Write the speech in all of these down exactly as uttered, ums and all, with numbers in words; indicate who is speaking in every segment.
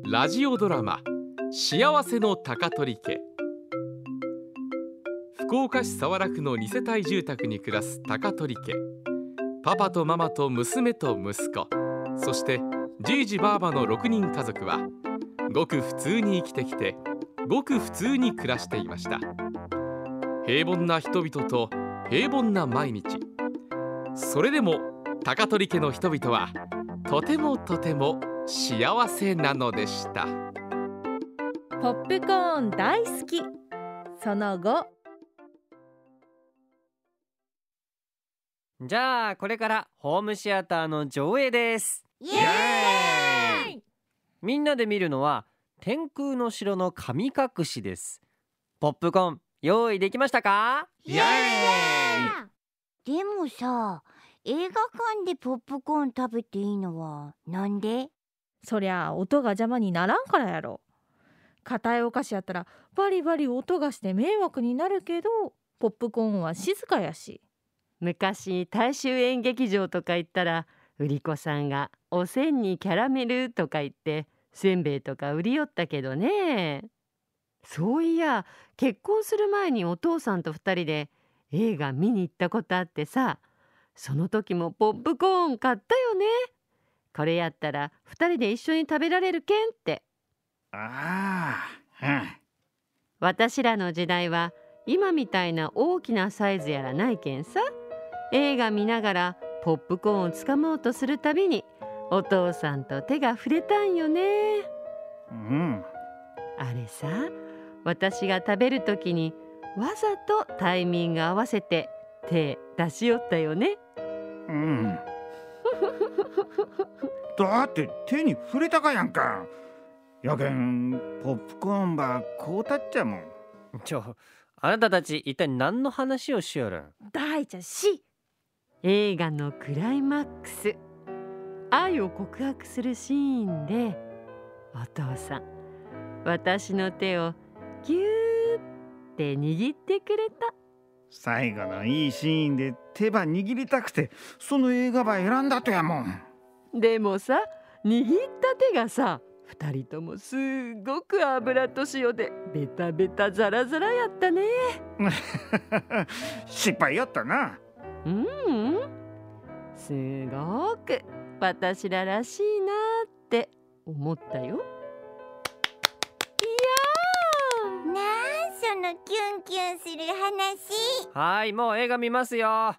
Speaker 1: ラジオドラマ幸せの高取家。福岡市早良区のに世帯住宅に暮らす高取家。パパとママと娘と息子、そしてじいじばあばのろくにん家族はごく普通に生きてきて、ごく普通に暮らしていました。平凡な人々と平凡な毎日。それでも高取家の人々はとてもとても幸せなのでした。
Speaker 2: ポップコーン大好きその後。
Speaker 3: じゃあこれからホームシアターの上映です。
Speaker 4: イエーイ。
Speaker 3: みんなで見るのは天空の城の神隠しです。ポップコーン用意できましたか？
Speaker 4: イエーイ。でもさ、映画館でポップコーン食べていいのはなんで？
Speaker 2: そりゃ音が邪魔にならんからやろ。硬いお菓子やったらバリバリ音がして迷惑になるけど、ポップコーンは静かやし。
Speaker 5: 昔大衆演劇場とか行ったら、売り子さんがおせんにキャラメルとか言ってせんべいとか売りよったけどね。そういや、結婚する前にお父さんとふたりで映画見に行ったことあってさ、その時もポップコーン買ったよね。これやったらふたりで一緒に食べられるけんって。
Speaker 6: ああ、うん。
Speaker 5: 私らの時代は今みたいな大きなサイズやらないけんさ、映画見ながらポップコーンをつかもうとするたびにお父さんと手が触れたんよね。
Speaker 6: うん。
Speaker 5: あれさ、私が食べるときにわざとタイミング合わせて手出しよったよね。
Speaker 6: うん。だって手に触れたかやんか。やけんポップコーンばこうたっちゃもん。
Speaker 3: ちょ、あなたたち一体何の話をしよるん？
Speaker 2: 大ちゃんし
Speaker 5: 映画のクライマックス、愛を告白するシーンでお父さん、私の手をギューって握ってくれた。
Speaker 6: 最後のいいシーンで手ば握りたくてその映画ば選んだとやもん。
Speaker 5: でもさ、握った手がさ、二人ともすっごく油と塩でベタベタザラザラやったね。
Speaker 6: 失敗やったな。
Speaker 5: うん、うん、すごく私ららしいなって思ったよ。いや
Speaker 4: ー、なんそのキュンキュンする話。
Speaker 3: はい、もう映画見ますよ。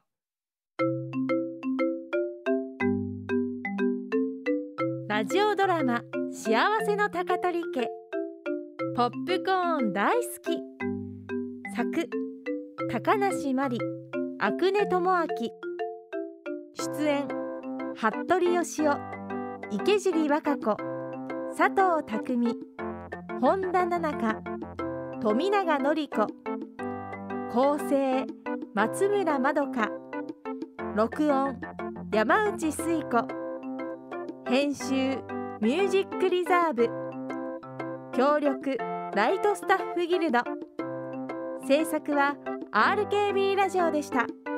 Speaker 2: ラジオドラマ幸せの高取家。ポップコーン大好き。作高梨真理、阿久根智明。出演服部義雄、池尻和歌子、佐藤匠、本田奈々香、富永典子。構成松村まどか。録音山内水子。編集ミュージックリザーブ。協力ライトスタッフギルド。制作は アールケービー ラジオでした。